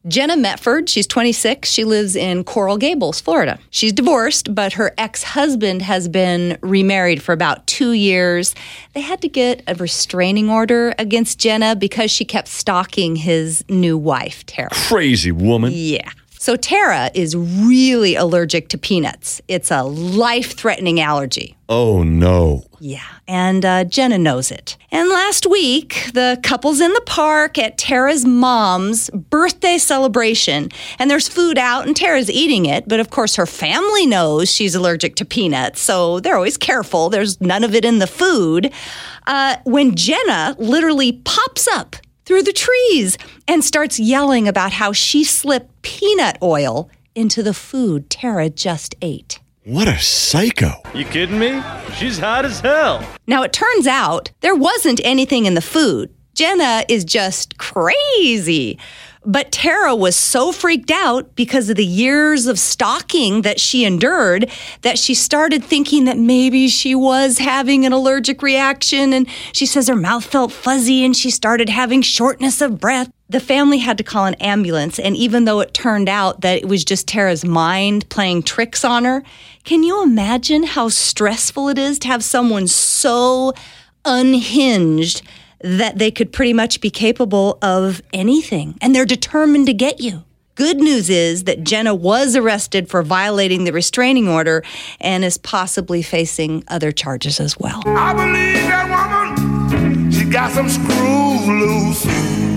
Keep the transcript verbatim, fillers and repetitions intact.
Jenna Metford, she's twenty-six. She lives in Coral Gables, Florida. She's divorced, but her ex-husband has been remarried for about two years. They had to get a restraining order against Jenna because she kept stalking his new wife, Tara. Crazy woman. Yeah. So Tara is really allergic to peanuts. It's a life-threatening allergy. Oh, no. Yeah, and uh, Jenna knows it. And last week, the couple's in the park at Tara's mom's birthday celebration, and there's food out, and Tara's eating it, but of course her family knows she's allergic to peanuts, so they're always careful. There's none of it in the food. Uh, when Jenna literally pops up through the trees and starts yelling about how she slipped peanut oil into the food Tara just ate. What a psycho. You kidding me? She's hot as hell. Now, it turns out there wasn't anything in the food. Jenna is just crazy. But Tara was so freaked out because of the years of stalking that she endured that she started thinking that maybe she was having an allergic reaction. And she says her mouth felt fuzzy and she started having shortness of breath. The family had to call an ambulance. And even though it turned out that it was just Tara's mind playing tricks on her, can you imagine how stressful it is to have someone so unhinged that they could pretty much be capable of anything, and they're determined to get you? Good news is that Jenna was arrested for violating the restraining order and is possibly facing other charges as well. I believe that woman, she got some screws loose.